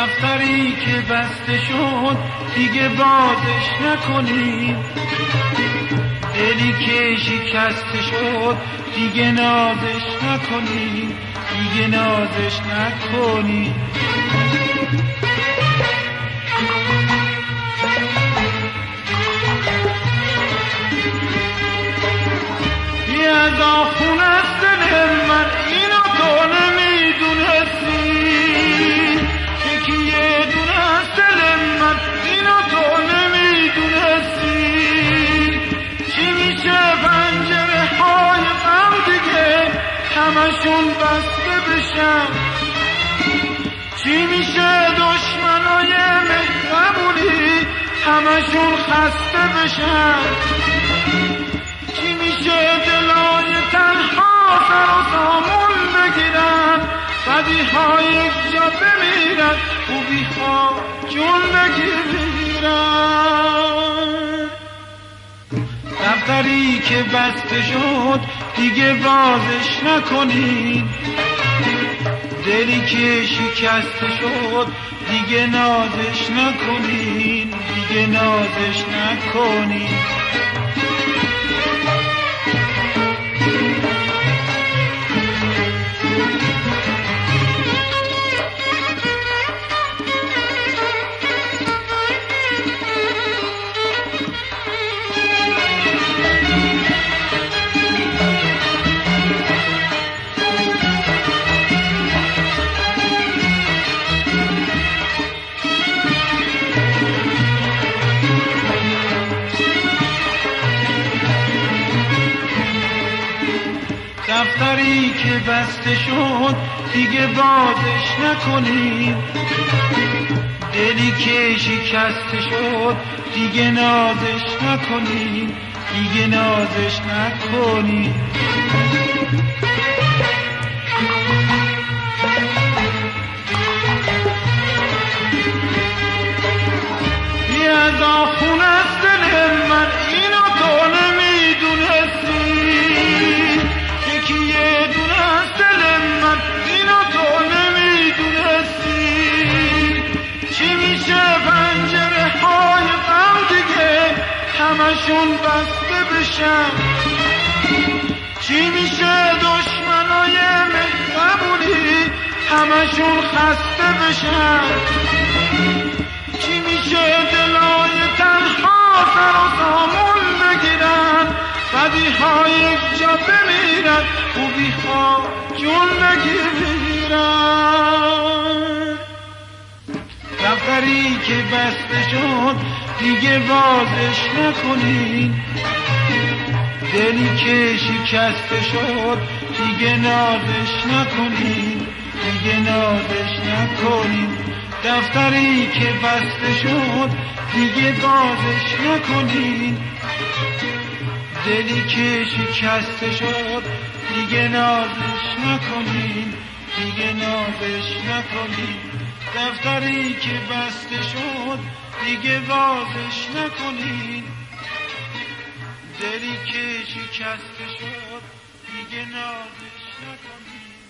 دفتری که بسته شد دیگه بازش نکنید، دلی که شکسته شد دیگه نازش نکنید، دیگه نازش نکنید. یه از آخون از دل من اینو تو نمیدونستی، یکی یه دونه از دل من اینو تو نمیدونستی. چی میشه پنجره های غم دیگه همشون بسته بشن، چی میشه دشمنای مهربونی همشون خسته بشن، چی میشه دلای تنها سر و سامون بگیرن، بدی ها یک جا بمیرن، خوبی ها جون بگیرن. دفتری که بسته شد دیگه بازش نکنید، دلی که شکسته شد دیگه نازش نکنید، دیگه نازش نکنید. دفتری که بسته شد دیگه بازش نکنید، دلی که شکسته شد دیگه نازش نکنید، دیگه نازش نکنید. یه از آخون از دل من اینو تو نمیدونستی، یکی یه دونه از دل من اینو تو نمیدونستی. چی میشه پنجره های غم دیگه همشون بسته بشن، چی میشه دشمنای مهربونی همشون خسته بشن، چی میشه دلای تنها سر و سامون بگیرن، بدی ها یک جا بمیرن، خوبی ها جون بگیرن. دفتری که بسته شد دیگه بازش نکنید، دلی که شکسته شد دیگه نازش نکنید، دیگه نازش نکنید. دفتری که بسته شد دیگه بازش نکنید، دلی که شکسته شد دیگه نازش نکنید، دیگه نازش نکنید. دفتری که بسته شد دیگه بازش نکنید، دلی که شکسته شد دیگه نازش نکنید.